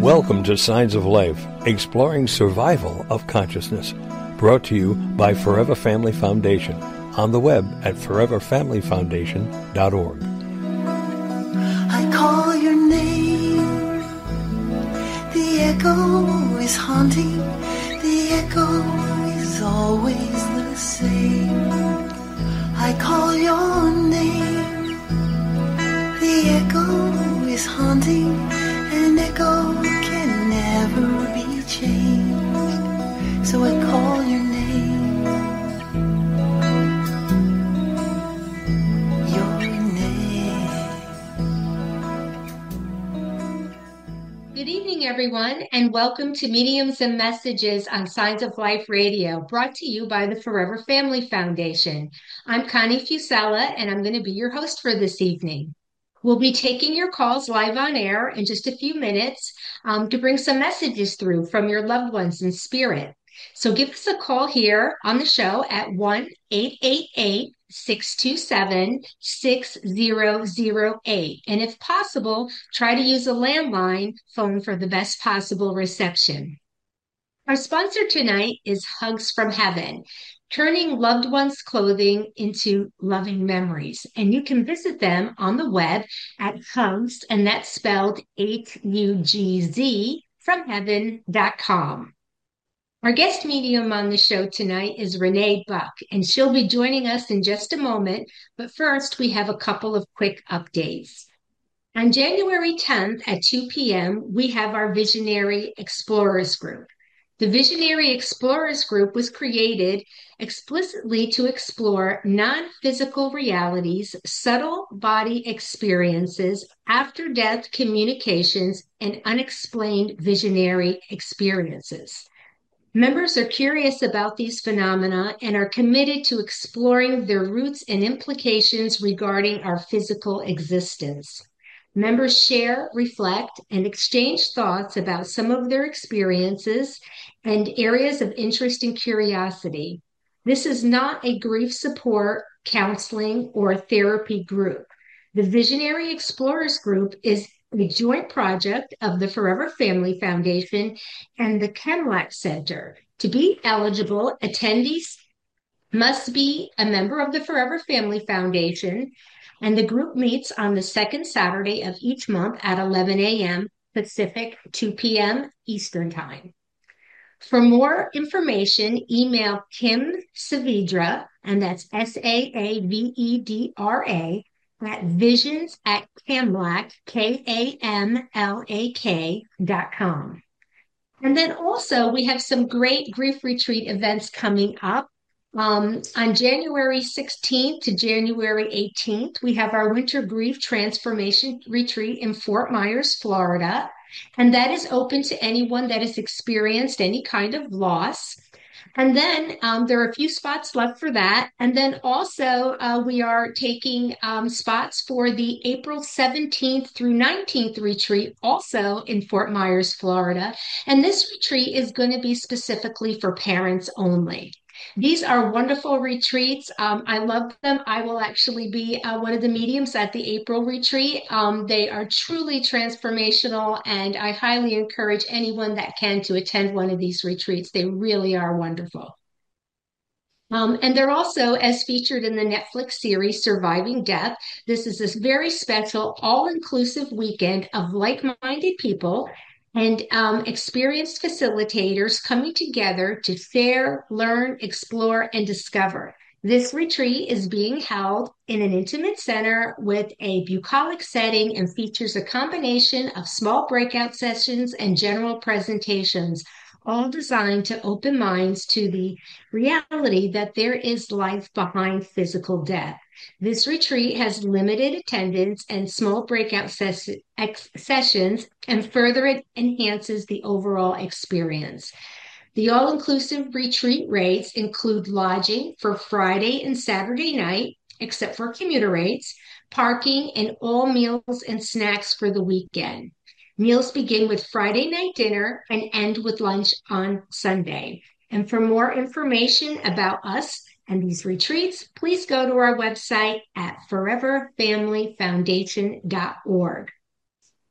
Welcome to Signs of Life, exploring survival of consciousness. Brought to you by Forever Family Foundation, on the web at foreverfamilyfoundation.org. I call your name, the echo is haunting, the echo is always the same. I call your name, the echo is haunting, an echo can never be changed, so I call your name, your name. Good evening, everyone, and welcome to Mediums and Messages on Signs of Life Radio, brought to you by the Forever Family Foundation. I'm Connie Fusella, and I'm going to be your host for this evening. We'll be taking your calls live on air in just a few minutes to bring some messages through from your loved ones in spirit. So give us a call here on the show at 1-888-627-6008. And if possible, try to use a landline phone for the best possible reception. Our sponsor tonight is Hugs from Heaven, turning loved ones' clothing into loving memories. And you can visit them on the web at Hugs, and that's spelled Hugz, from heaven.com. Our guest medium on the show tonight is Renee Buck, and she'll be joining us in just a moment. But first, we have a couple of quick updates. On January 10th at 2 p.m., we have our Visionary Explorers Group. The Visionary Explorers Group was created explicitly to explore non-physical realities, subtle body experiences, after-death communications, and unexplained visionary experiences. Members are curious about these phenomena and are committed to exploring their roots and implications regarding our physical existence. Members share, reflect, and exchange thoughts about some of their experiences and areas of interest and curiosity. This is not a grief support, counseling, or therapy group. The Visionary Explorers Group is a joint project of the Forever Family Foundation and the Kenlack Center. To be eligible, attendees must be a member of the Forever Family Foundation, and the group meets on the second Saturday of each month at 11 a.m. Pacific, 2 p.m. Eastern Time. For more information, email Kim Saavedra, and that's Saavedra, at visions@kamlak, KAMLAK.com. And then also, we have some great grief retreat events coming up. On January 16th to January 18th, we have our Winter Grief Transformation Retreat in Fort Myers, Florida. And that is open to anyone that has experienced any kind of loss. And then there are a few spots left for that. And then also we are taking spots for the April 17th through 19th retreat, also in Fort Myers, Florida. And this retreat is going to be specifically for parents only. These are wonderful retreats. I love them. I will actually be one of the mediums at the April retreat. They are truly transformational, and I highly encourage anyone that can to attend one of these retreats. They really are wonderful. And they're also, as featured in the Netflix series Surviving Death, this is this very special, all-inclusive weekend of like-minded people and experienced facilitators coming together to share, learn, explore, and discover. This retreat is being held in an intimate center with a bucolic setting and features a combination of small breakout sessions and general presentations, all designed to open minds to the reality that there is life behind physical death. This retreat has limited attendance and small breakout sessions, and further enhances the overall experience. The all-inclusive retreat rates include lodging for Friday and Saturday night, except for commuter rates, parking, and all meals and snacks for the weekend. Meals begin with Friday night dinner and end with lunch on Sunday. And for more information about us and these retreats, please go to our website at foreverfamilyfoundation.org.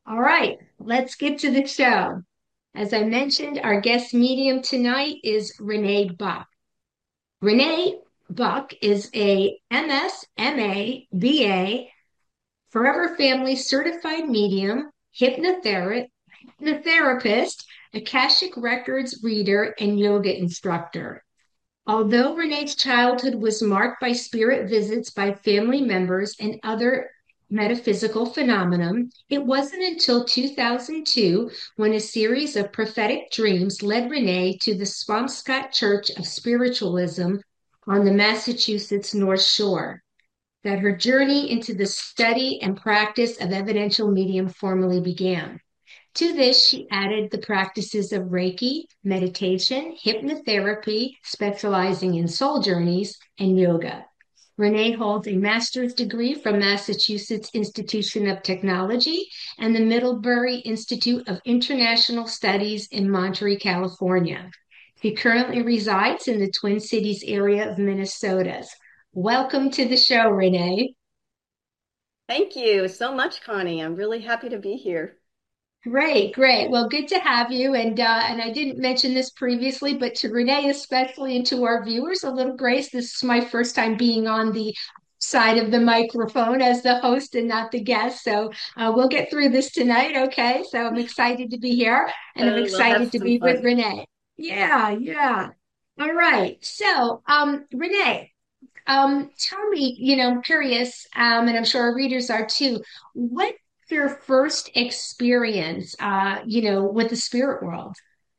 All right, let's get to the show. As I mentioned, our guest medium tonight is Renee Buck. Renee Buck is a MS, MA, BA, Forever Family certified medium, hypnotherapist, Akashic Records reader, and yoga instructor. Although Renee's childhood was marked by spirit visits by family members and other metaphysical phenomenon, it wasn't until 2002 when a series of prophetic dreams led Renee to the Swampscott Church of Spiritualism on the Massachusetts North Shore that her journey into the study and practice of evidential medium formally began. To this, she added the practices of Reiki, meditation, hypnotherapy, specializing in soul journeys, and yoga. Renee holds a master's degree from Massachusetts Institution of Technology and the Middlebury Institute of International Studies in Monterey, California. She currently resides in the Twin Cities area of Minnesota. Welcome to the show, Renee. Thank you so much, Connie. I'm really happy to be here. Great, great. Well, good to have you. And I didn't mention this previously, but to Renee especially and to our viewers, a little grace. This is my first time being on the side of the microphone as the host and not the guest. So we'll get through this tonight, okay? So I'm excited to be here and I'm We'll have excited to some be with fun. Renee. Yeah, yeah. All right. So, Renee, tell me, curious, and I'm sure our readers are too, what your first experience, with the spirit world?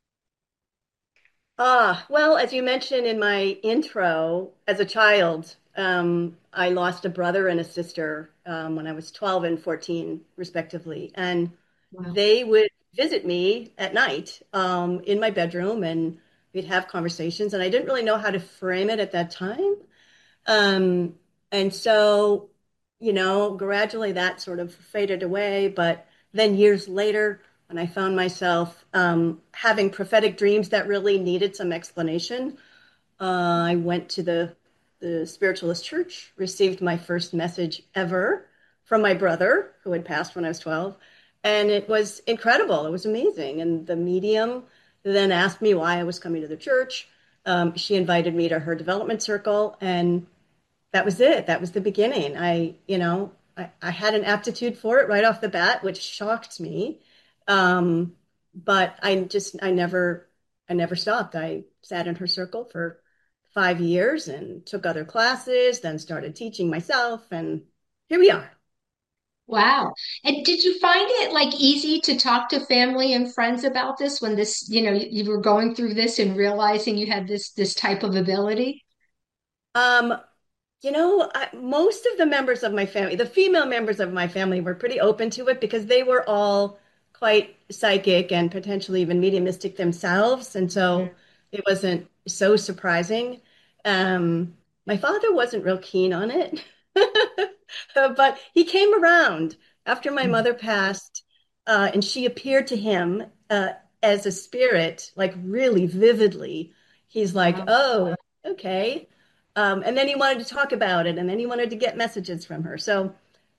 Well, as you mentioned in my intro, as a child, I lost a brother and a sister when I was 12 and 14, respectively. And Wow. they would visit me at night in my bedroom, and we'd have conversations. And I didn't really know how to frame it at that time. Um, and so, gradually that sort of faded away. But then years later, when I found myself having prophetic dreams that really needed some explanation, I went to the spiritualist church, received my first message ever from my brother, who had passed when I was 12. And it was incredible. It was amazing. And the medium then asked me why I was coming to the church. She invited me to her development circle, and that was it. That was the beginning. I had an aptitude for it right off the bat, which shocked me. Um, but I never stopped. I sat in her circle for 5 years and took other classes, then started teaching myself, and here we are. Wow. And did you find it like easy to talk to family and friends about this when this, you were going through this and realizing you had this type of ability? Um, Most of the members of my family, the female members of my family, were pretty open to it because they were all quite psychic and potentially even mediumistic themselves. And so it wasn't so surprising. My father wasn't real keen on it, but he came around after my mother passed, and she appeared to him as a spirit, like really vividly. He's like, Wow. oh, okay. And then he wanted to talk about it, and then he wanted to get messages from her. So,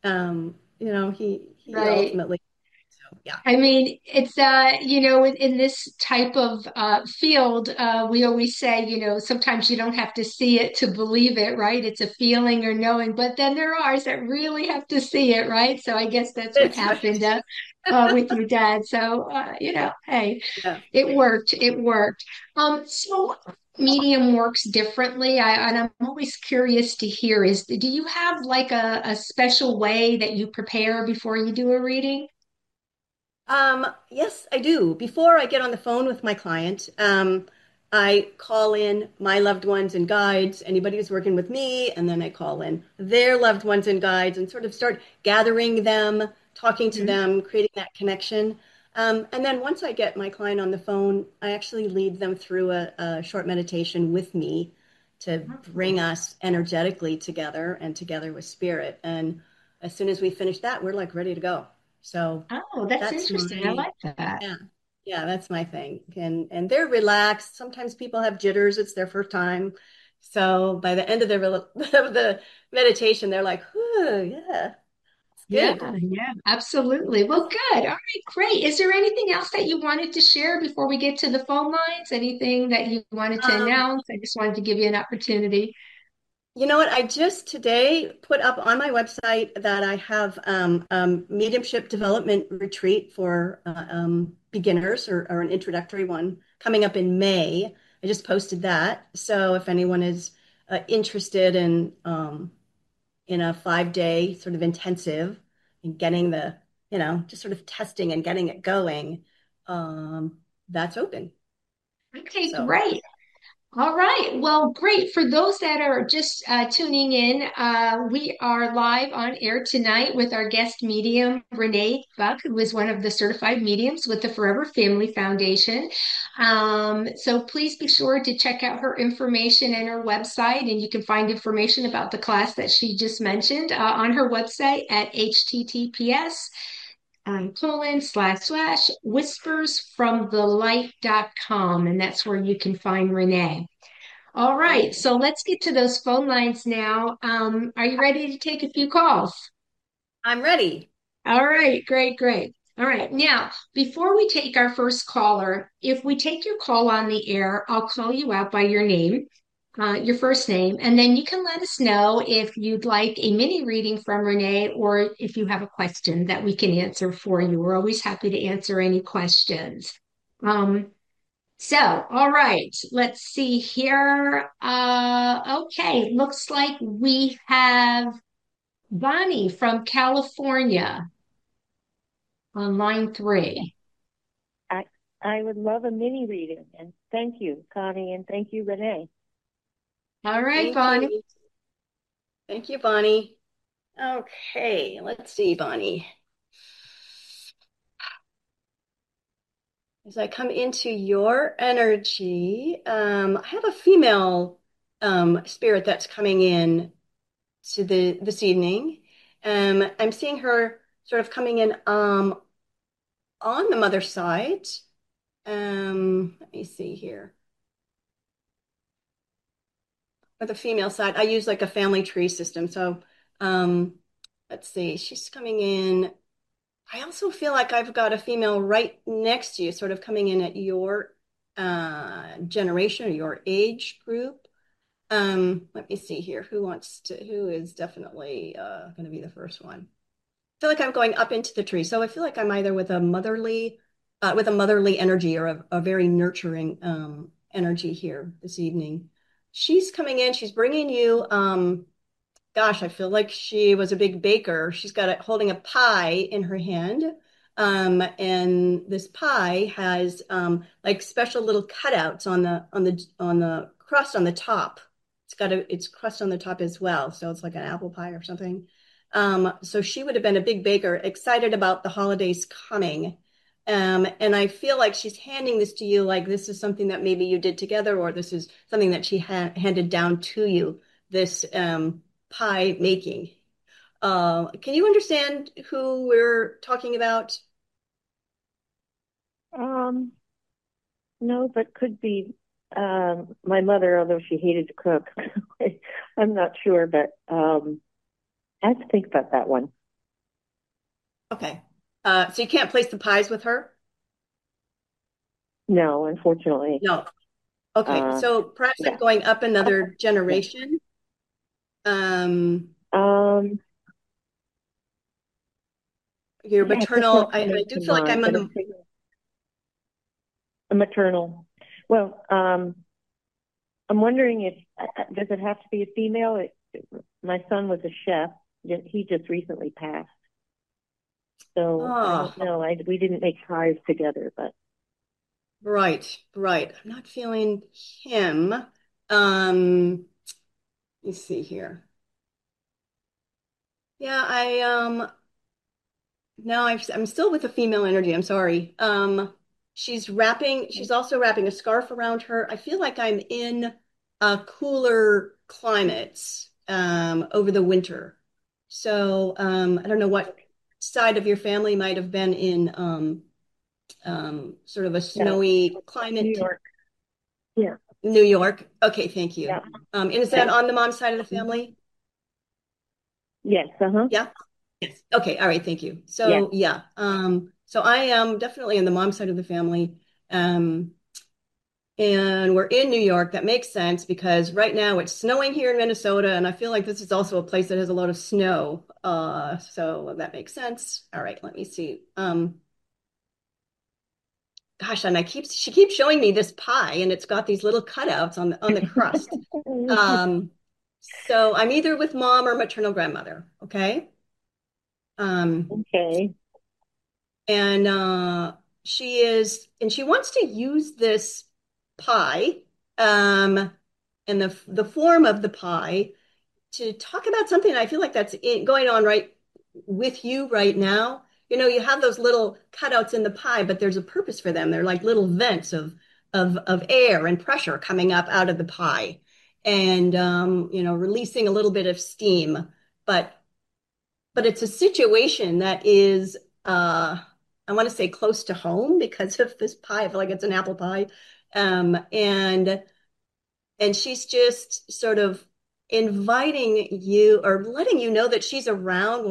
he Right. ultimately, so yeah, I mean, it's in this type of field, we always say, sometimes you don't have to see it to believe it, right? It's a feeling or knowing, but then there are ours that really have to see it, right? So I guess that's what that's right. happened with your dad. So hey, Yeah. it worked. It worked. So medium works differently. And I'm always curious to hear is do you have like a special way that you prepare before you do a reading? Yes, I do. Before I get on the phone with my client, I call in my loved ones and guides, anybody who's working with me, and then I call in their loved ones and guides and sort of start gathering them, talking to Mhm. them, creating that connection. And then once I get my client on the phone, I actually lead them through a short meditation with me to bring us energetically together and together with spirit. And as soon as we finish that, we're like ready to go. So Oh, that's that's interesting. I my like that. yeah. Yeah, that's my thing. And they're relaxed. Sometimes people have jitters. It's their first time. So by the end of the of the meditation, they're like, "Whew, yeah." Yeah, Good. yeah, absolutely. Well, good. All right, great. Is there anything else that you wanted to share before we get to the phone lines? Anything that you wanted to Um, announce? I just wanted to give you an opportunity. You know what? I just today put up on my website that I have mediumship development retreat for beginners or an introductory one coming up in May. I just posted that. So if anyone is interested in a 5 day sort of intensive and getting just sort of testing and getting it going, that's open. Okay, So great. All right. Well, great. For those that are just tuning in, we are live on air tonight with our guest medium, Renee Buck, who is one of the certified mediums with the Forever Family Foundation. So please be sure to check out her information and her website, and you can find information about the class that she just mentioned on her website at https // whispersfromthelight.com, and that's where you can find Renee. All right, okay, so let's get to those phone lines now. Are you ready to take a few calls? I'm ready. All right, great, great. All right, now, before we take our first caller, if we take your call on the air, I'll call you out by your name, your first name, and then you can let us know if you'd like a mini reading from Renee or if you have a question that we can answer for you. We're always happy to answer any questions. Um, all right, let's see here. Okay, looks like we have Bonnie from California on line three. I I would love a mini reading, and thank you, Connie, and thank you, Renee. All right, Thank Bonnie. you. Thank you, Bonnie. Okay, let's see, Bonnie. As I come into your energy, I have a female spirit that's coming in to this evening. I'm seeing her sort of coming in on the mother side. Let me see here. Or the female side. I use like a family tree system. So um, let's see. She's coming in. I also feel like I've got a female right next to you, sort of coming in at your generation or your age group. Let me see here. Who is definitely going to be the first one? I feel like I'm going up into the tree. So I feel like I'm either with a motherly energy or a very nurturing energy here this evening. She's coming in. She's bringing you gosh, I feel like she was a big baker. She's got holding a pie in her hand. And this pie has like special little cutouts on the crust on the top. It's crust on the top as well. So it's like an apple pie or something. So she would have been a big baker, excited about the holidays coming. And I feel like she's handing this to you like this is something that maybe you did together, or this is something that she handed down to you. This pie making. Can you understand who we're talking about? Um, no, but could be my mother, although she hated to cook. I'm not sure, but I have to think about that one. Okay. So you can't place the pies with her? No, unfortunately. No. Okay. Uh, So perhaps I'm yeah. going up another Yeah. generation. Um, Um, your yeah, just maternal, not I coming do to feel like mind, I'm on but the, it's a maternal. Well, I'm wondering if does it have to be a female? My son was a chef. He just recently passed. So I oh, don't know. We didn't make pies together, but right, right. I'm not feeling him. Let me see here. Yeah, no, I'm still with the female energy. I'm sorry. She's also wrapping a scarf around her. I feel like I'm in cooler climates over the winter. So I don't know what side of your family might have been in sort of a yeah, snowy New climate. York. Yeah, New York. Okay, thank you. yeah, And is that yeah. on the mom side of the Mhm. family? Yes, uh-huh. Yeah. Yes. Okay. All right. Thank you. Yeah. So yeah. So I am definitely in the mom side of the family. Um, and we're in New York. That makes sense because right now it's snowing here in Minnesota, and I feel like this is also a place that has a lot of snow. So that makes sense. All right. Let me see. Gosh, and she keeps showing me this pie, and it's got these little cutouts on the crust. Um, so I'm either with mom or maternal grandmother. Okay. Um, Okay. and she wants to use this pie, um, and the form of the pie to talk about something I feel like going on right with you right now. You know, you have those little cutouts in the pie, but there's a purpose for them. They're like little vents of air and pressure coming up out of the pie, and releasing a little bit of steam. But it's a situation that is, I want to say, close to home because of this pie. I feel like it's an apple pie. And she's just sort of inviting you or letting you know that she's around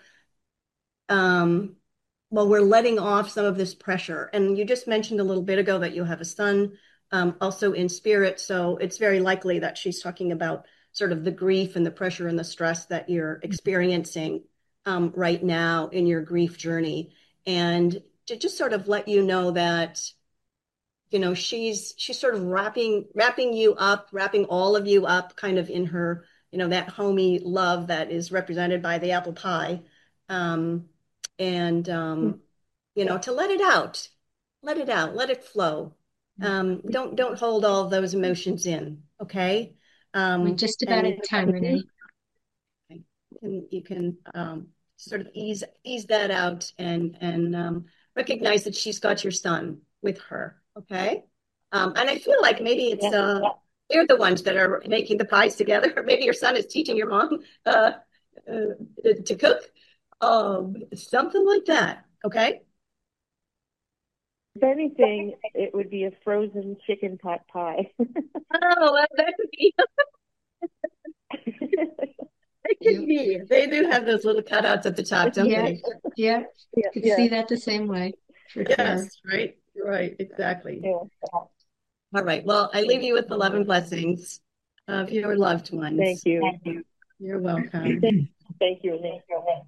um, while we're letting off some of this pressure. And you just mentioned a little bit ago that you have a son, also in spirit. So it's very likely that she's talking about sort of the grief and the pressure and the stress that you're experiencing right now in your grief journey. And to just sort of let you know that, she's sort of wrapping you up, wrapping all of you up kind of in her, that homey love that is represented by the apple pie. Um, and to let it out, let it flow. Don't hold all of those emotions in, okay? We're just And about at time, Renee. you can sort of ease that out and recognize that she's got your son with her, okay? And I feel like maybe it's Yeah. they're the ones that are making the pies together, or maybe your son is teaching your mom to cook, something like that, okay? If anything, it would be a frozen chicken pot pie. Oh, well, that could be. It could Yep. be. They do have those little cutouts at the top, don't Yeah, they? yeah. Yeah, Could yeah, see that the same way, for sure. Yes, right, right, exactly. yeah. All right. Well, I leave you with the love and blessings of your loved Thank ones. you. You're welcome. Thank you, Nick.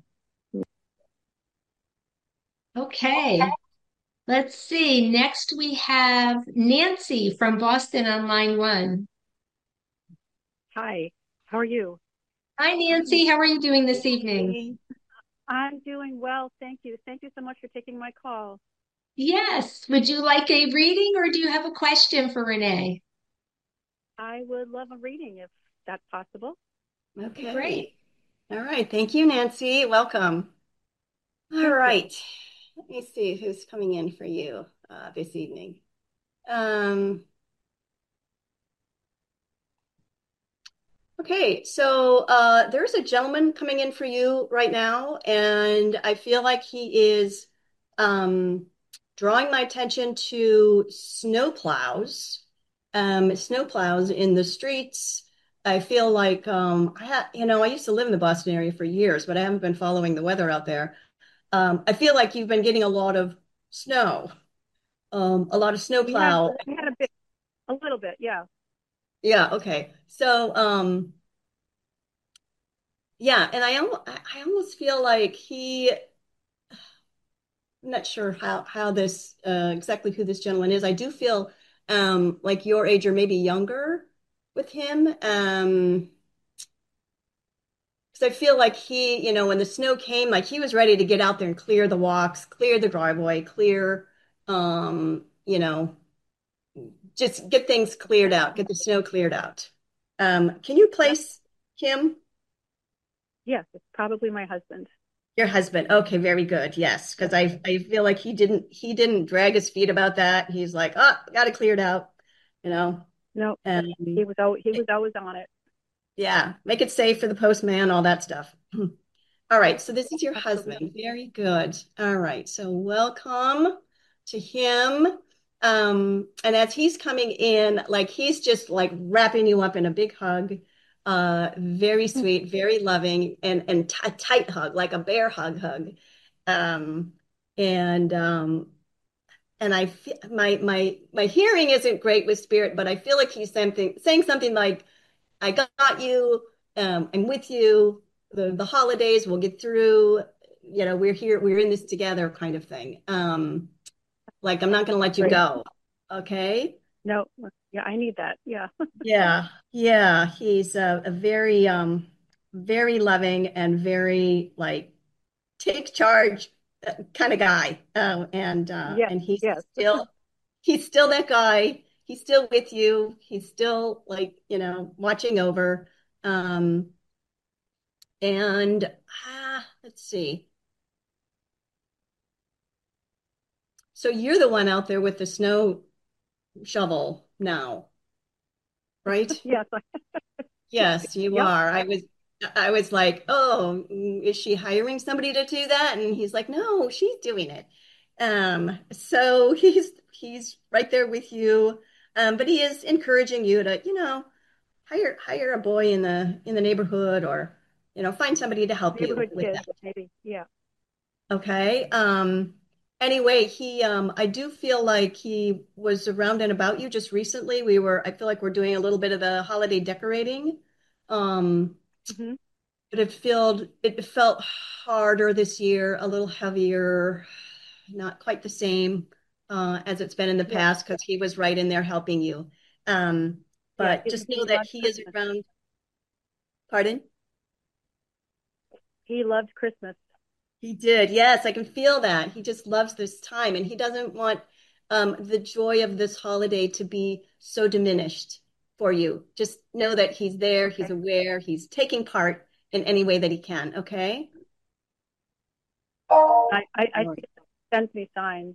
Okay, let's see. Next we have Nancy from Boston on line one. Hi, how are you? Hi, Nancy. How are you doing this evening? I'm doing well, thank you. Thank you so much for taking my call. Yes. Would you like a reading or do you have a question for Renee? I would love a reading if that's possible. Great. Okay. All right. Thank you, Nancy. Welcome. All Thank you. right. Let me see who's coming in for you this evening. Um, okay. So there's a gentleman coming in for you right now, and I feel like he is um, drawing my attention to snowplows in the streets. I feel like I used to live in the Boston area for years, but I haven't been following the weather out there. I feel like you've been getting a lot of snow, a lot of We had snowplow. we had a little bit, yeah. Yeah, okay. So, yeah, and I almost feel like I'm not sure how this exactly who this gentleman is. I do feel like your age or maybe younger with him. Because I feel like when the snow came, like he was ready to get out there and clear the walks, clear the driveway, um, you know, just get things cleared out, get the snow cleared out. Can you Yep. place him? Yes, it's probably my husband. Your husband. Okay, very good. Yes, because I feel like he didn't drag his feet about that. He's like, oh, got it cleared out, you know. No, And he was always on it. yeah, make it safe for the postman, all that stuff. All right, so this is your husband. Absolutely. Very good. All right, so welcome to him. And as he's coming in, like he's just like wrapping you up in a big hug. Very sweet, very loving, and a tight hug, like a bear hug. Um, and I feel my hearing isn't great with spirit, but I feel like he's saying something like, "I got you. I'm with you. The holidays we'll get through. You know, we're here. We're in this together," kind of thing. Like I'm not going to let you Great. go. Okay. No, yeah, I need that. Yeah. Yeah, yeah, he's a very very loving and very like take charge kind of guy. Yes, And yes. he's still that guy. He's still with you. He's still like, watching over. Um and let's see. So you're the one out there with the snow shovel now, right? Yes. Yes, you Yep. are. I was like, "Oh, is she hiring somebody to do that?" And he's like, "No, she's doing it." So he's right there with you. But he is encouraging you to, hire a boy in the neighborhood or, find somebody to help you Neighborhood with kids, that. maybe. Yeah. Okay. Anyway, I do feel like he was around and about you just recently. I feel like we're doing a little bit of the holiday decorating. Um, Hmm. but it felt harder this year, a little heavier, not quite the same as it's been in the Yeah. past because he was right in there helping you. Um, Yeah. but just He know that loved he is Christmas. around. Pardon? He loved Christmas. He did. Yes, I can feel that. He just loves this time and he doesn't want the joy of this holiday to be so diminished for you. Just know that he's there, he's Okay. aware, he's taking part in any way that he can. Okay? I All think right. he sends me signs.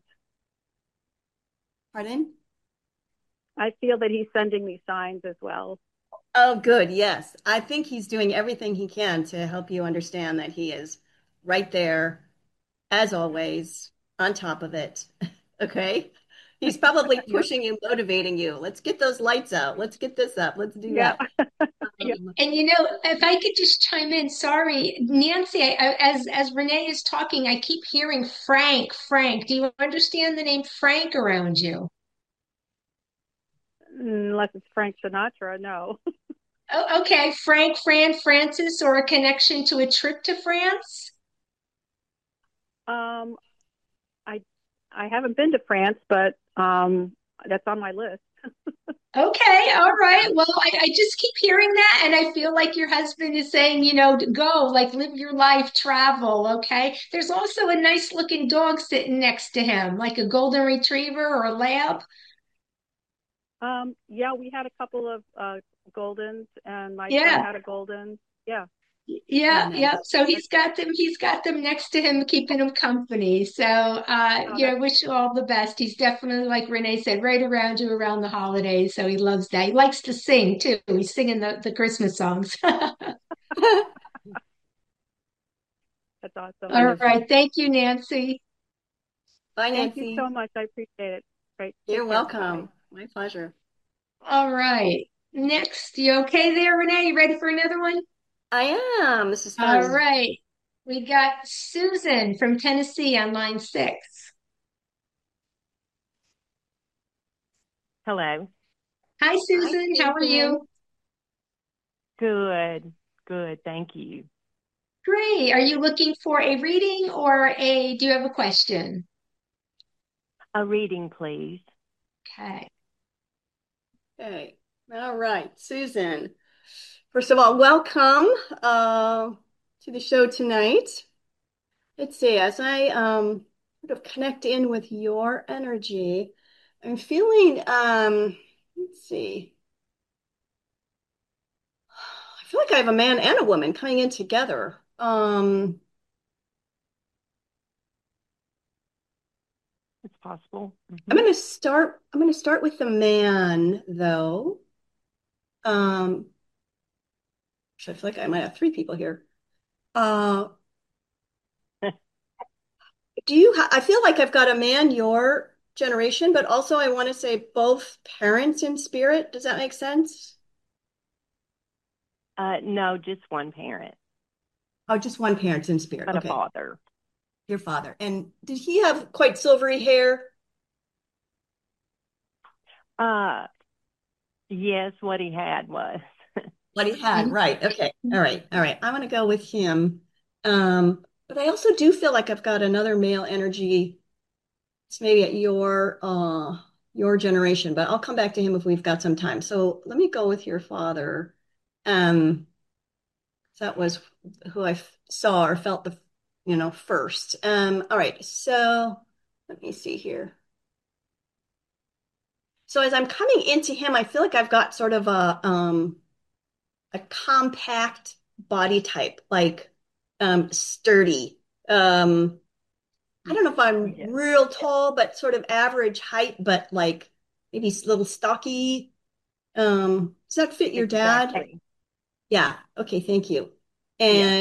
Pardon? I feel that he's sending me signs as well. Oh, good. Yes. I think he's doing everything he can to help you understand that he is right there, as always, on top of it. Okay? He's probably Yep. pushing you, motivating you. Let's get those lights out. Let's get this up. Let's do Yeah. that. Yep. And if I could just chime in, sorry, Nancy, as Renee is talking, I keep hearing Frank, Frank. Do you understand the name Frank around you? Unless it's Frank Sinatra, no. Oh, okay, Frank, Fran, Francis, or a connection to a trip to France? Um, I I haven't been to France, but that's on my list. Okay, all right. Well, I just keep hearing that, and I feel like your husband is saying, to go, like live your life, travel. Okay. There's also a nice looking dog sitting next to him, like a golden retriever or a lab. Yeah, we had a couple of Goldens, and my son Yeah. had a Golden. Yeah. Oh, Yeah, yeah. nice. So he's got them next to him, keeping him company. So Oh, that's wish you all the best. He's definitely, like Renee said, right around you around the holidays. So he loves that. He likes to sing too. He's singing the Christmas songs. that's awesome. All Wonderful. right. Thank you, Nancy. Bye, Thank you so Nancy. much. I appreciate it. Great. You're Take care. Bye. welcome. My pleasure. All right. Next, you okay there, Renee? You ready for another one? I am. This is All fun. right. We got Susan from Tennessee on line 6. Hello. Hi, Hi, Susan. How are Susan. you? Good. Good. Thank you. Great. Are you looking for a reading or do you have a question? A reading, please. Okay. Okay. All right, Susan. First of all, welcome to the show tonight. Let's see, as I sort of connect in with your energy, I'm feeling, let's see, I feel like I have a man and a woman coming in together. It's possible. I'm going to start with the man though. Um, actually, I feel like I might have three people here. Uh, I feel like I've got a man your generation, but also I want to say both parents in spirit. Does that make sense? No, just one parent, Oh, just one parent's in spirit. but a Okay. father. Your father. And did he have quite silvery hair? Uh, yes, what he had was. What he had, Mhm. right. Okay. All right. All right. I'm gonna go with him. But I also do feel like I've got another male energy. It's maybe at your generation, but I'll come back to him if we've got some time. So let me go with your father. Um, that was who saw or felt first. All right. So let me see here. So as I'm coming into him, I feel like I've got sort of a compact body type, like sturdy. I don't know if I'm Yes, real tall, but sort of average height, but like maybe a little stocky. Does that fit your dad? exactly. Yeah. Okay. Thank you. Yes.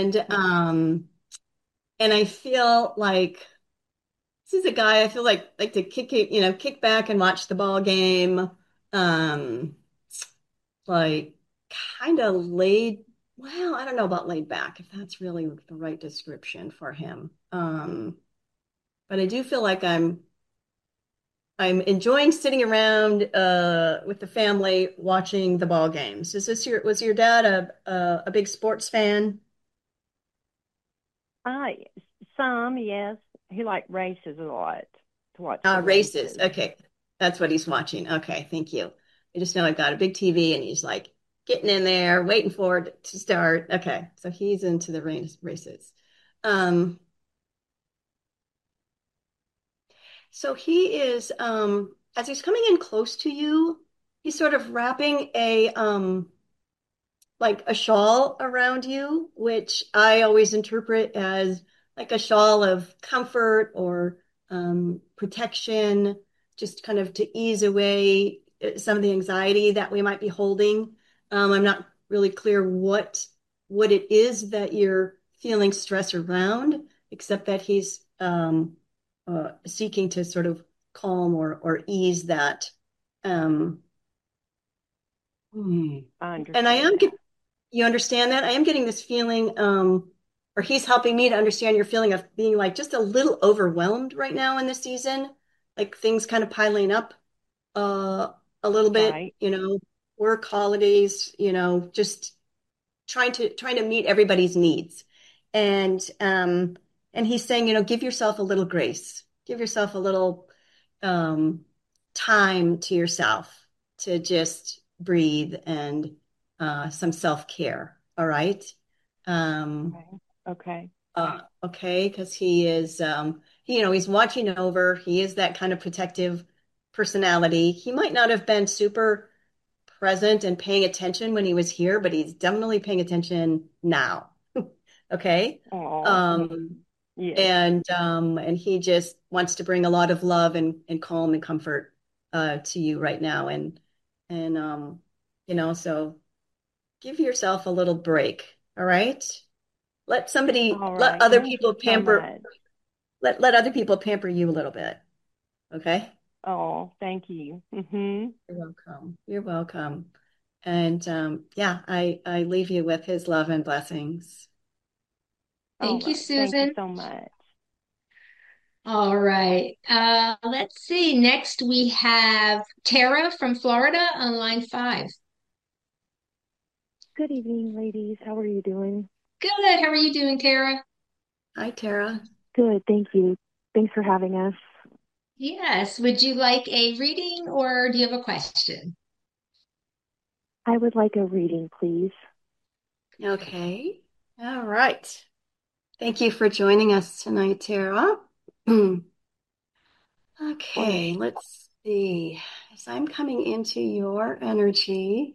And I feel like this is a guy I feel like to kick back and watch the ball game. Um, like kind of laid, well, I don't know about laid back, if that's really the right description for him. But I do feel like I'm enjoying sitting around with the family watching the ball games. Was your dad a big sports fan? Uh, some, yes. He liked races a lot, to watch the Races. races. Okay. That's what he's watching. Okay, thank you. I just know I've got a big TV and he's like getting in there, waiting for it to start. Okay. So he's into the races. Um, so he is as he's coming in close to you, he's sort of wrapping a like a shawl around you, which I always interpret as like a shawl of comfort or protection, just kind of to ease away some of the anxiety that we might be holding. I'm not really clear what it is that you're feeling stress around, except that he's seeking to sort of calm or ease that. Um, hmm. I And I understand am that. you understand that? I am getting this feeling, or he's helping me to understand your feeling of being like just a little overwhelmed right now in this season, like things kind of piling up uh, a little bit, Right. work, holidays, just trying to meet everybody's needs. And and he's saying, give yourself a little grace, give yourself a little um, time to yourself to just breathe and some self-care. All right. Um, Okay. Okay. okay, because he's watching over. He is that kind of protective personality. He might not have been super present and paying attention when he was here, but he's definitely paying attention now. Okay. Oh, Um, yes. and he just wants to bring a lot of love and calm and comfort to you right now. And so give yourself a little break. All right. All Let right. other Thank people you so pamper, much. let other people pamper you a little bit. Okay. Oh, thank you. You're welcome. You're welcome. And yeah, I leave you with his love and blessings. All Thank you, right. Thank you Susan. so much. All right. Let's see. Next, we have Tara from Florida on line 5. Good evening, ladies. How are you doing? Good. How are you doing, Tara? Hi, Tara. Good, thank you. Thanks for having us. Yes. Would you like a reading or do you have a question? I would like a reading, please. Okay. All right. Thank you for joining us tonight, Tara. Well, Okay, let's see. As I'm coming into your energy,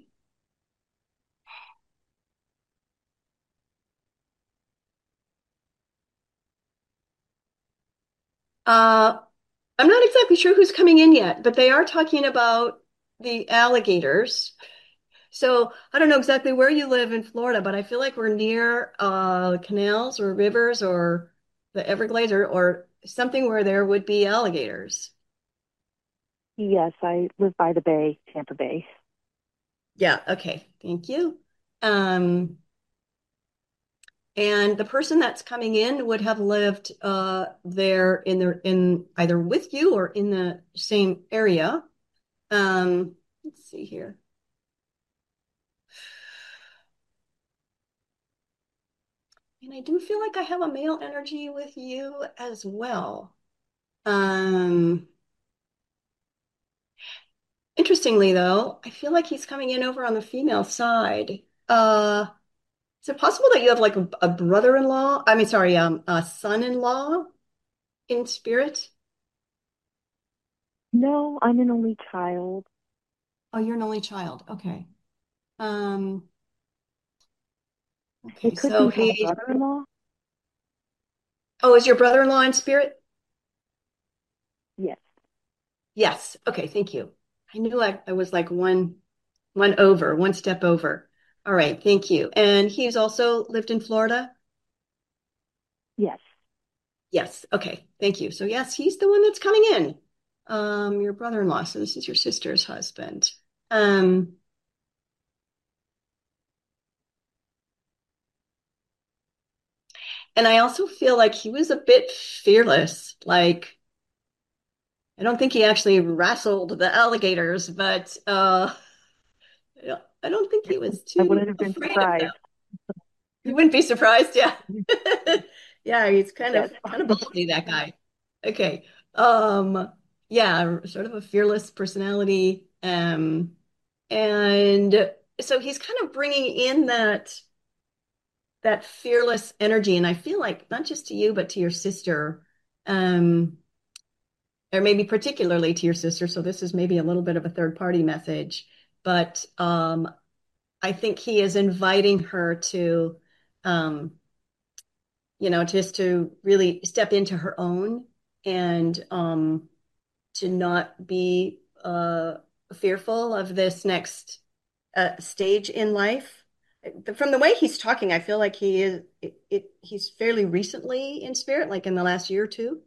uh, I'm not exactly sure who's coming in yet, but they are talking about the alligators. So I don't know exactly where you live in Florida, but I feel like we're near canals or rivers or the Everglades or something where there would be alligators. yes, I live by the bay, Tampa Bay. Yeah, okay. Thank you. Um, and the person that's coming in would have lived there in either with you or in the same area. Let's see here. And I do feel like I have a male energy with you as well. Um, Interestingly, though, I feel like he's coming in over on the female side. Is it possible that you have like a brother-in-law? I mean, sorry, a son-in-law in spirit? No, I'm an only child. Oh, you're an only child. Okay. Um, okay, It could so be for the he, brother-in-law. oh, is your brother-in-law in spirit? Yes. Yes. Okay, thank you. I knew I was like one step over. All right, thank you. And he's also lived in Florida? Yes. Yes. Okay. Thank you. So yes, he's the one that's coming in. Your brother-in-law. So this is your sister's husband. Um, and I also feel like he was a bit fearless. Like, I don't think he actually wrestled the alligators, but I don't think he was I too wouldn't have been afraid of them. surprised. You wouldn't be surprised, yeah. Yeah, he's Yes. kind of ballsy, that guy. Okay. Um, yeah, sort of a fearless personality. And so he's kind of bringing in that fearless energy, and I feel like not just to you, but to your sister, um, or maybe particularly to your sister. So this is maybe a little bit of a third party message, but I think he is inviting her to, um, just to really step into her own and to not be fearful of this next stage in life. From the way he's talking, I feel like he's fairly recently in spirit, like in the last year or two.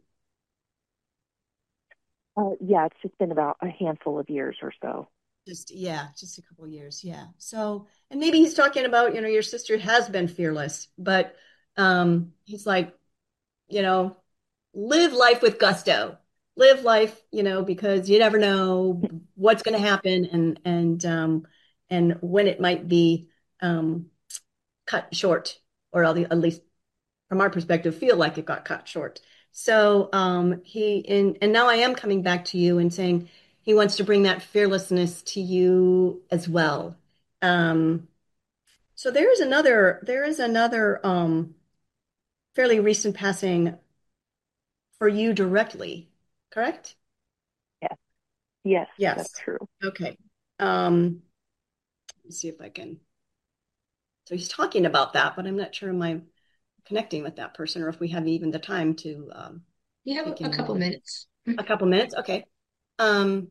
Yeah, it's just been about a handful of years or so. Just a couple of years. Yeah. So, and maybe he's talking about, your sister has been fearless, but he's like, you know, live life with gusto. Live life, because you never know what's going to happen and when it might be um, cut short, or at least from our perspective, feel like it got cut short. So and now I am coming back to you and saying he wants to bring that fearlessness to you as well. Um, so there is another fairly recent passing for you directly, correct? Yes. Yes, that's Yes. true. Okay. Let me see if I can. So he's talking about that, but I'm not sure am I connecting with that person or if we have even the time to You have take a in couple minutes. a couple minutes. Okay. Um,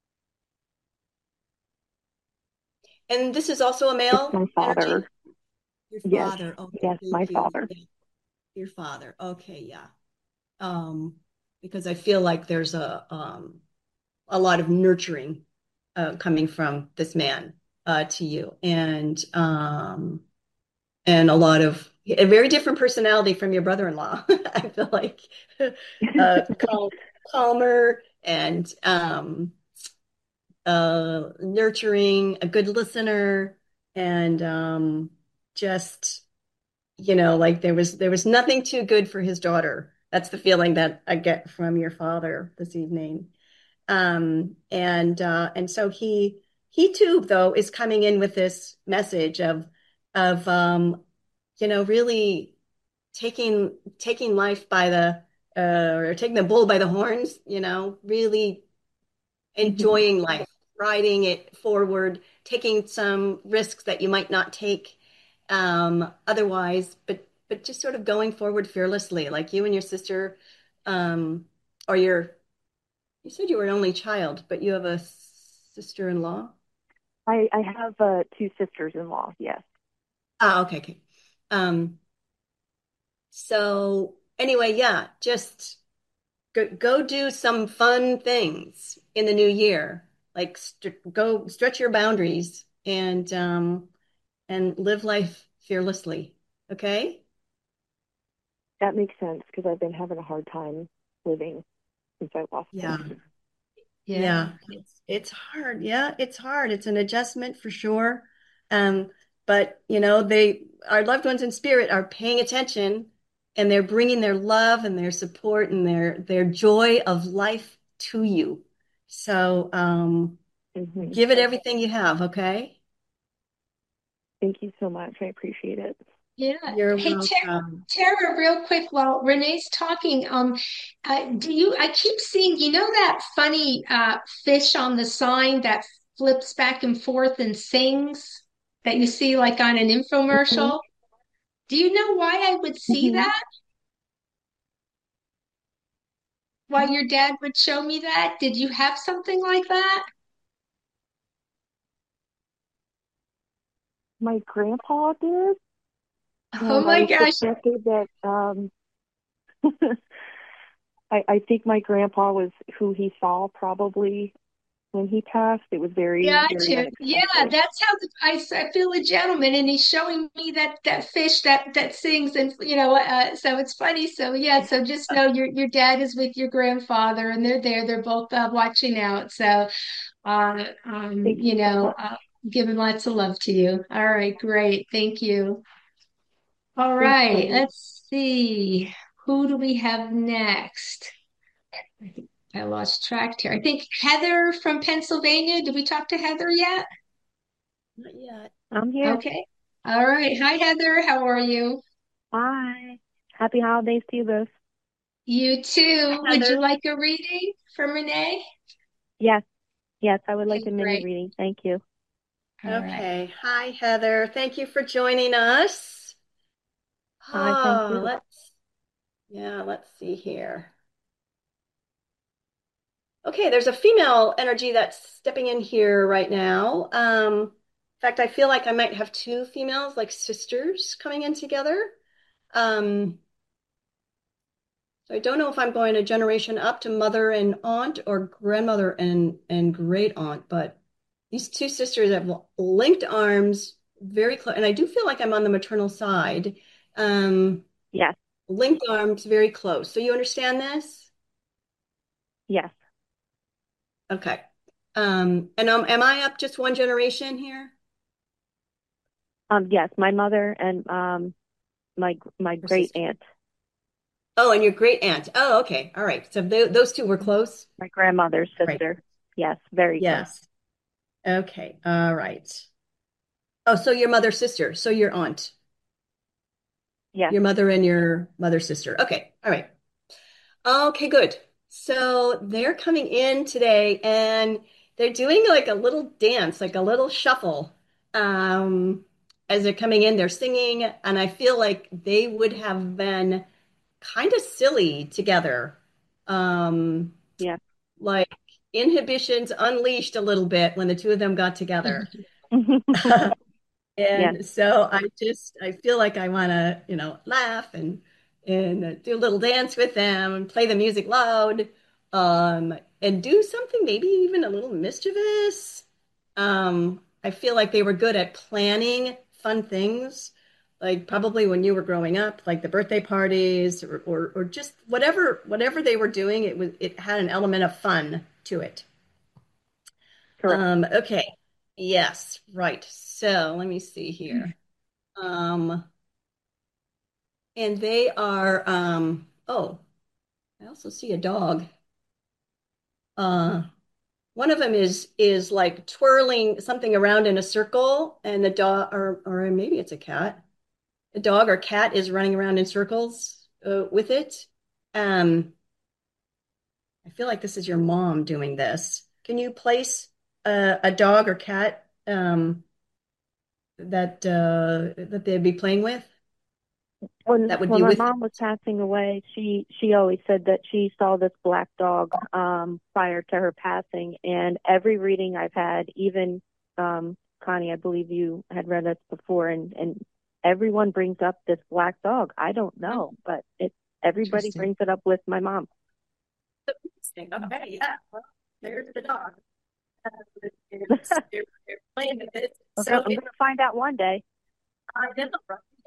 and this is also a It's male my energy. father. Your Yes. father. Okay, Yes, thank my you. father. Yeah, your father. Okay, yeah. Because I feel like there's a lot of nurturing coming from this man to you, and a very different personality from your brother-in-law. I feel like calm, calmer and nurturing, a good listener, and just like there was nothing too good for his daughter. That's the feeling that I get from your father this evening. And so he too, though, is coming in with this message of really taking life by the or taking the bull by the horns, really Mhm. enjoying life, riding it forward, taking some risks that you might not take otherwise, but just sort of going forward fearlessly, like you and your sister, um, or you said you were an only child, but you have a sister-in-law? I have two sisters-in-law. Yes. Ah, okay, okay. Um, so anyway, yeah, just go do some fun things in the new year. Like go stretch your boundaries and and live life fearlessly. Okay? That makes sense because I've been having a hard time living since I lost Yeah. him. Yeah. Yeah. It's hard. Yeah, it's hard. It's an adjustment for sure. Um, but our loved ones in spirit are paying attention and they're bringing their love and their support and their joy of life to you. So Hmm. give it everything you have, okay? Thank you so much. I appreciate it. Yeah. You're Hey, welcome. Tara, real quick while Renee's talking, I keep seeing, that funny fish on the sign that flips back and forth and sings that you see like on an Hmm. infomercial? Do you know why I would see Hmm. that? Why your dad would show me that? Did you have something like that? My grandpa did, Oh and my I gosh. suspected that I think my grandpa was who he saw probably when he passed. It was very, very Gotcha. Yeah, unexpected. that's how I feel a gentleman, and he's showing me that fish that sings, and so it's funny. So yeah, so just know your dad is with your grandfather, and they're there. They're both watching out. So uh, um, Thank you you so know, much. uh, giving lots of love to you. All right, great. Thank you. All Thanks, right, Connie. let's see. Who do we have next? I think I lost track here. I think Heather from Pennsylvania. Did we talk to Heather yet? Not yet. I'm here. Okay. All right. Hi, Heather. How are you? Hi. Happy holidays to you both. You Hi, too. Would you Heather. like a reading from Renee? Yes, yes, I would like Okay, a mini great. reading. Thank you. All right. Okay. Hi, Heather. Thank you for joining us. I thank you. Let's see here. Okay, there's a female energy that's stepping in here right now. In fact, I feel like I might have two females, like sisters, coming in together. Um, so I don't know if I'm going a generation up to mother and aunt or grandmother and great aunt, but these two sisters have linked arms very close, and I do feel like I'm on the maternal side. Um, Yes, linked arms very close. So you understand this? yes. Okay. And am I up just one generation here? Yes, my mother and my Or great sister? aunt, Oh, and your great aunt. Oh, okay. All right. So those two were close. my grandmother's Right. sister. Yes, very close. Yes. Okay. All right. Oh, so your mother's sister. So your aunt, Yes. your mother and your mother's sister. Okay. All right. Okay, good. So they're coming in today and they're doing like a little dance, like a little shuffle. Um, as they're coming in, they're singing, and I feel like they would have been kind of silly together. Um, Yes. like inhibitions unleashed a little bit when the two of them got together. Yes. And so I feel like I want to, laugh and do a little dance with them and play the music loud, and do something maybe even a little mischievous. I feel like they were good at planning fun things, like probably when you were growing up, like the birthday parties or just whatever they were doing, it had an element of fun to it. Correct. Okay. Yes, right. So let me see here. Um, and they are, oh, I also see a dog. Uh, one of them is like twirling something around in a circle, and the dog, or maybe it's a cat. A dog or cat is running around in circles with it. Um, I feel like this is your mom doing this. Can you place a dog or cat that they'd be playing with? That would When be my with. mom was passing away, she always said that she saw this black dog prior to her passing, and every reading I've had, even Connie, I believe you had read this before, and everyone brings up this black dog. I don't know, but everybody Interesting. brings it up with my mom. Okay, yeah. Well, there's the dog. They're playing with it. Okay, I'm gonna find out one day. I did not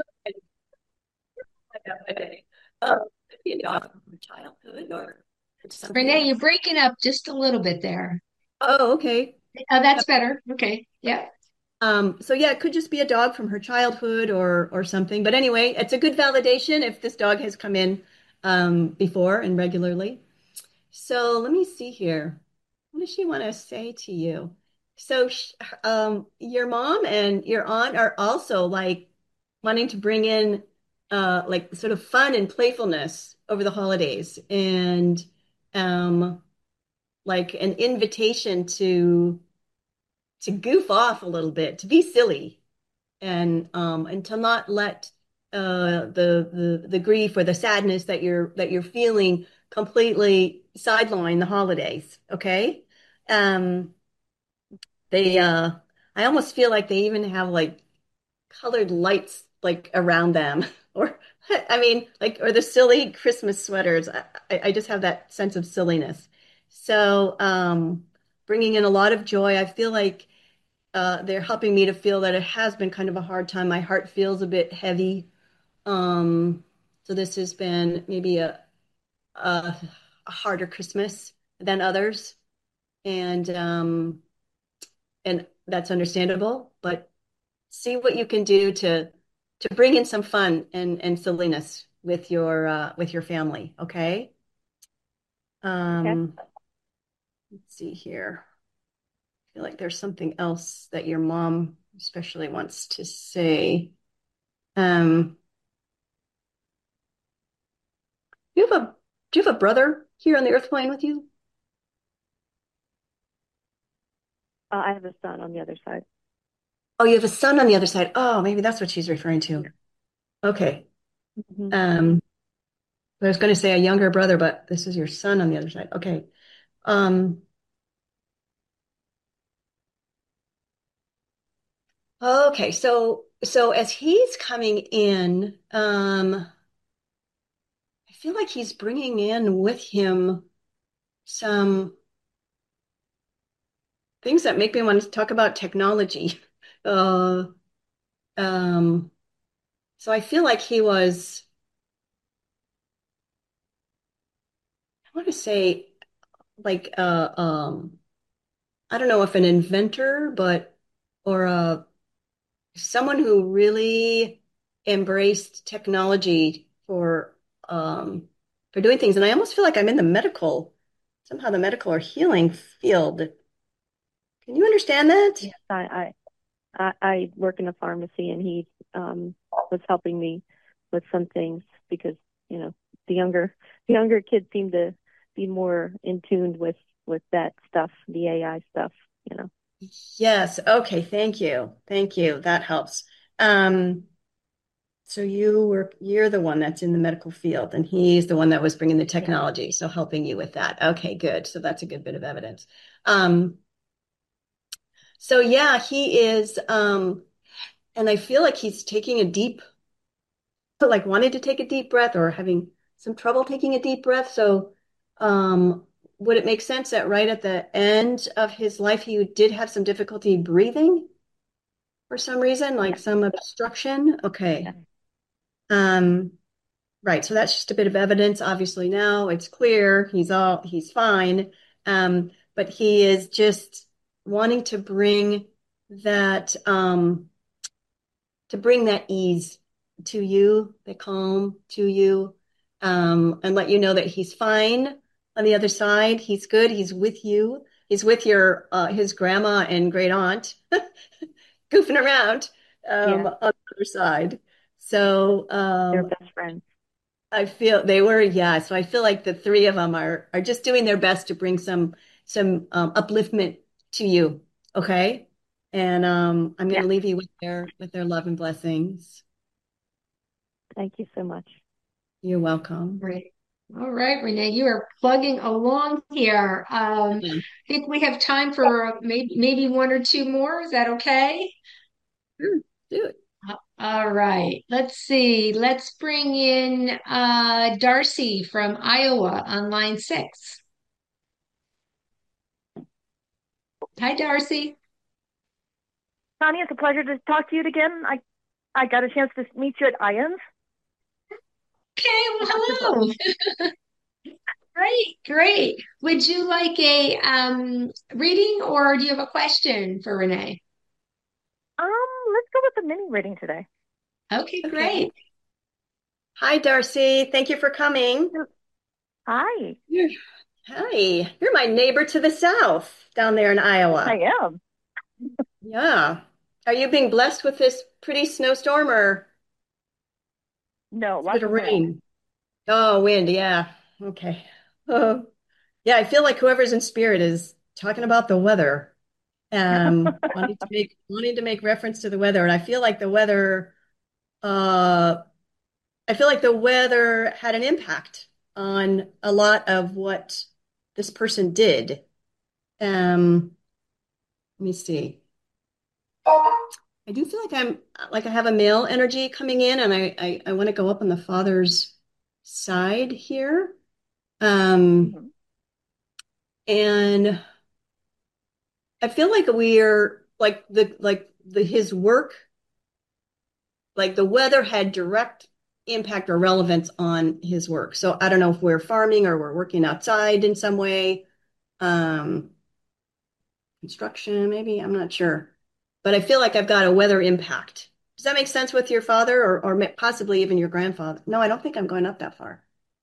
that way. Uh, you know, from childhood or something Renee, else. you're breaking up just a little bit there. Oh, okay. Oh, that's better. Okay. Yeah. So yeah, it could just be a dog from her childhood or something. But anyway, it's a good validation if this dog has come in before and regularly. So let me see here. What does she want to say to you? So your mom and your aunt are also like wanting to bring in like sort of fun and playfulness over the holidays and um like an invitation to goof off a little bit, to be silly and to not let the grief or the sadness that you're feeling completely sideline the holidays. Okay. Um, they I almost feel like they even have like colored lights like around them or I mean like or the silly Christmas sweaters. I just have that sense of silliness. So bringing in a lot of joy. I feel like they're helping me to feel that it has been kind of a hard time. My heart feels a bit heavy. Um, so this has been maybe a harder Christmas than others, and and that's understandable. But see what you can do to bring in some fun and silliness with your family. Okay. Okay. Um, let's see here. I feel like there's something else that your mom especially wants to say. Um, do you have a do you have a brother here on the Earth plane with you? I have a son on the other side. Oh, you have a son on the other side. Oh, maybe that's what she's referring to. Yeah. Okay. Hmm. Um, I was going to say a younger brother, but this is your son on the other side. Okay. Um, okay. So as he's coming in, I feel like he's bringing in with him some things that make me want to talk about technology. Uh, um, so I feel like he was, I want to say like I don't know if an inventor, but or someone who really embraced technology for doing things. And I almost feel like I'm in the medical, somehow the medical or healing field. Can you understand that? Yes, I work in a pharmacy, and he was helping me with some things because you know the younger kids seem to be more in tune with that stuff, the AI stuff. You know. Yes. Okay. Thank you. Thank you. That helps. Um, so you're the one that's in the medical field, and he's the one that was bringing the Yeah. technology, so helping you with that. Okay, good. So that's a good bit of evidence. Um, so yeah, he is, and I feel like he's taking a deep, like wanted to take a deep breath or having some trouble taking a deep breath. So, would it make sense that right at the end of his life, he did have some difficulty breathing for some reason, like Yeah. some obstruction? Yeah. Okay. Um, right. So that's just a bit of evidence. Obviously now it's clear he's fine. But he is just wanting that, to bring that ease to you, the calm to you, and let you know that he's fine on the other side. He's good. He's with you. He's with his grandma and great aunt goofing around, Yeah. on the other side. So, They're best friends. I feel they were, yeah. So I feel like the three of them are just doing their best to bring some upliftment to you. Okay. And I'm going Yeah. to leave you with their love and blessings. Thank you so much. You're welcome. Great. All right, Renee, you are plugging along here. Yeah. I think we have time for maybe one or two more. Is that okay? Sure. Do it. All right. Let's see. Let's bring in Darcy from Iowa on line 6. Hi, Darcy. Connie, it's a pleasure to talk to you again. I got a chance to meet you at Ions. Okay, well, hello. Great, great. Would you like a reading or do you have a question for Renee? Let's go with the mini reading today. Okay, Okay. great. Hi, Darcy. Thank you for coming. Hi, You're- Hi. You're my neighbor to the south down there in I Iowa. am. Yeah. Are you being blessed with this pretty snowstorm or No, a bit lots of of wind. rain? Oh, wind. Yeah. Okay. Oh, yeah. I feel like whoever's in spirit is talking about the weather, wanting to make reference to the weather, and uh, I feel like the weather had an impact on a lot of what this person did. Let me see. I do feel like I have a male energy coming in, and I want to go up on the father's side here. Um, Mhm. and I feel like we're like the his work, like the weather had direct impact or relevance on his work. So I don't know if we're farming or we're working outside in some way. Um, construction, maybe, I'm not sure. But I feel like I've got a weather impact. Does that make sense with your father or possibly even your grandfather? No, I don't think I'm going up that far.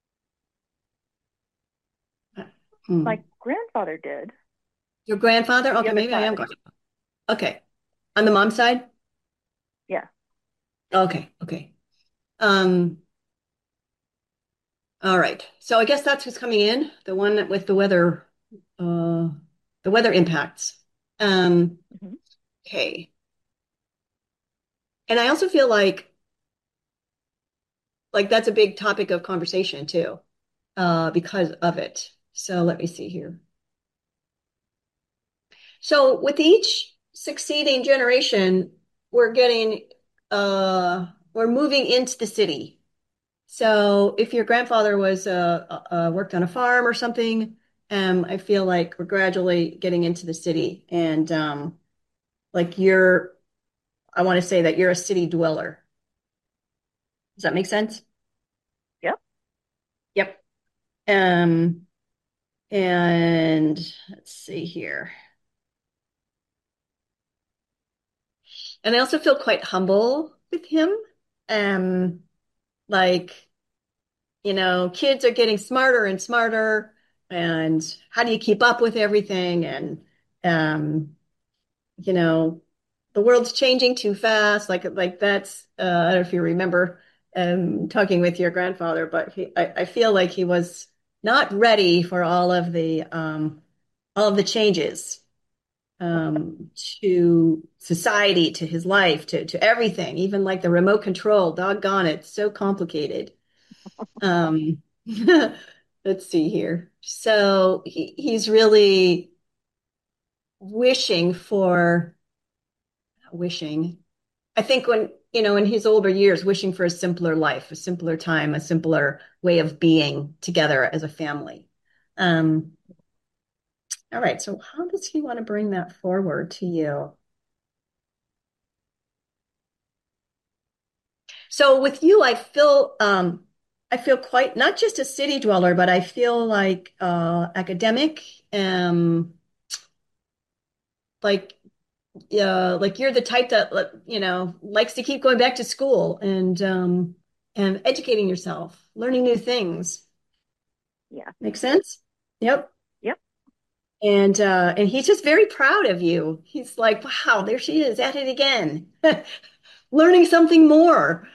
Hmm. My grandfather did. Your grandfather? The Okay, other maybe I am side. going. Okay. On the mom's side? Yeah. Okay, okay. Um, all right. So I guess that's who's coming in, the one with uh, the weather impacts. Um, Hmm. okay. And I also feel like that's a big topic of conversation too, because of it. So let me see here. So with each succeeding generation, we're getting we're moving into the city. So if your grandfather was worked on a farm or something, I feel like we're gradually getting into the city, and like I want to say that you're a city dweller. Does that make sense? Yep. Yep. Um, and let's see here. And I also feel quite humble with him. Um, like, kids are getting smarter and smarter, and how do you keep up with everything? And um, you know, the world's changing too fast. Like that's I don't know if you remember talking with your grandfather, but I feel like he was not ready for all of the changes to society, to his life, to everything, even like the remote control. Doggone it, so complicated. Um, let's see here. So he's really wishing for wishing. I think in his older years, wishing for a simpler life, a simpler time, a simpler way of being together as a family. Um, all right. So how does he want to bring that forward to you? So with you, I feel quite not just a city dweller, but I feel like academic, like like you're the type that likes to keep going back to school and educating yourself, learning new things. Yeah. Make sense? Yep. Yep. And he's just very proud of you. He's like, wow, there she is at it again, learning something more.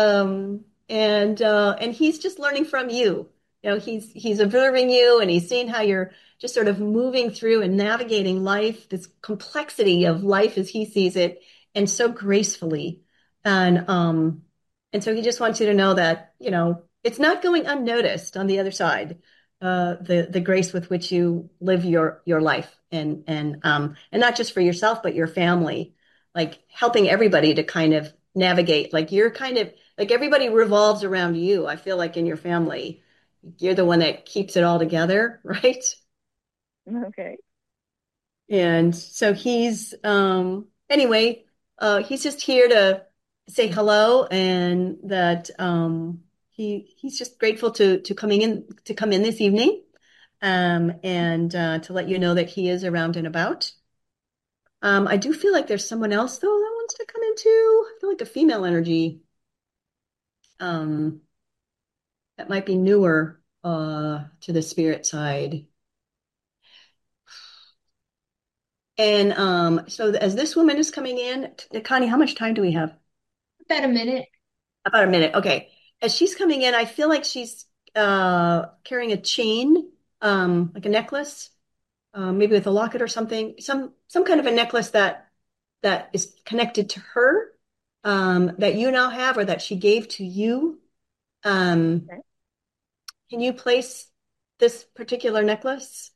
And he's just learning from you. He's observing you and he's seeing how you're just sort of moving through and navigating life, this complexity of life as he sees it, and so gracefully. And so he just wants you to know that, it's not going unnoticed on the other side, the grace with which you live your life and not just for yourself, but your family, like helping everybody to kind of navigate. Like you're kind of like everybody revolves around you. I feel like in your family, you're the one that keeps it all together, right? Okay. And so anyway, he's just here to say hello and that he's just grateful to come in this evening, and to let you know that he is around and about. I do feel like there's someone else though that wants to come in too. I feel like a female energy um, that might be newer to the spirit side. And so as this woman is coming in, Connie, how much time do we have? About a minute. About a minute. Okay. As she's coming in, I feel like she's carrying a chain, like a necklace, maybe with a locket or something, some kind of a necklace that is connected to her, that you now have or that she gave to you. Okay. Can you place this particular necklace?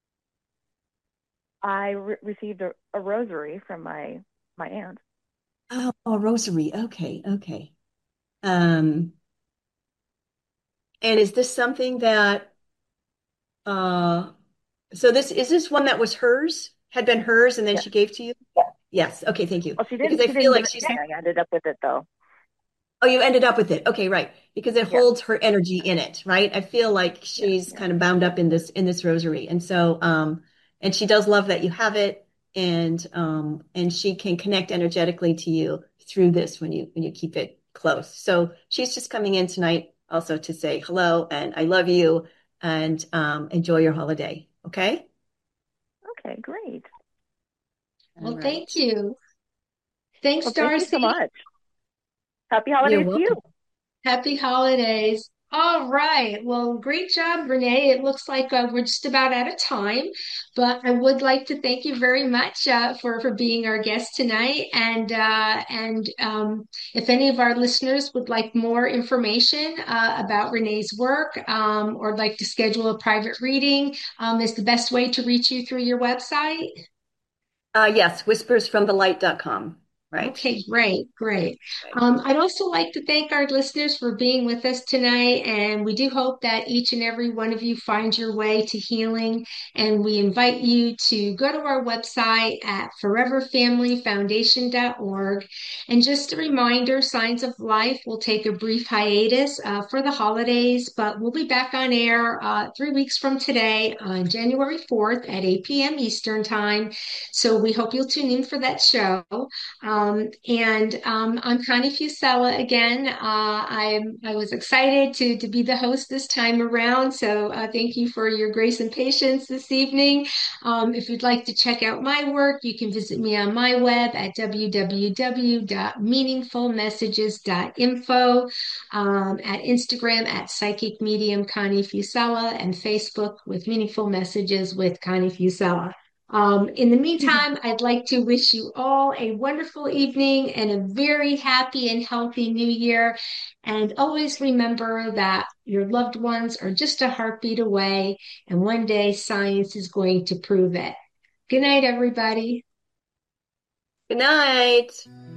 I received a rosary from my aunt. Oh, a rosary. Okay, okay. Um, and is this something that uh so this is this one that was hers, had been hers, and then Yes. she gave to you? Yes. Okay, thank you. Well, she Because didn't. I She feel didn't give like it to she's, me. I ended up with it though. oh, you ended up with it. Okay, right. Because it Yeah. holds her energy in it, right? I feel like Yeah. she's Yeah. kind of bound up in this rosary. And so and she does love that you have it, and she can connect energetically to you through this when you keep it close. So she's just coming in tonight also to say hello and I love you, and enjoy your holiday. Okay? Okay. Great. All Well, thank right. you. Thanks, Well, thank you so Darcy. much. Happy You're holidays to you. welcome. Happy holidays. All right. Well, great job, Renee. It looks like we're just about out of time, but I would like to thank you very much for being our guest tonight. And if any of our listeners would like more information about Renee's work, or like to schedule a private reading, is the best way to reach you through your website. Yes, whispersfromthelight.com. Right. Okay, great, great. Right. I'd also like to thank our listeners for being with us tonight, and we do hope that each and every one of you finds your way to healing. And we invite you to go to our website at foreverfamilyfoundation.org. And just a reminder, Signs of Life will take a brief hiatus for the holidays, but we'll be back on air 3 weeks from today on January 4th at 8 p.m. Eastern Time. So we hope you'll tune in for that show. I'm Connie Fusella again. I was excited to be the host this time around. So thank you for your grace and patience this evening. If you'd like to check out my work, you can visit me on my web at www.meaningfulmessages.info, at Instagram at Psychic Medium Connie Fusella, and Facebook with Meaningful Messages with Connie Fusella. In the meantime, I'd like to wish you all a wonderful evening and a very happy and healthy new year. And always remember that your loved ones are just a heartbeat away, and one day science is going to prove it. Good night, everybody. Good night.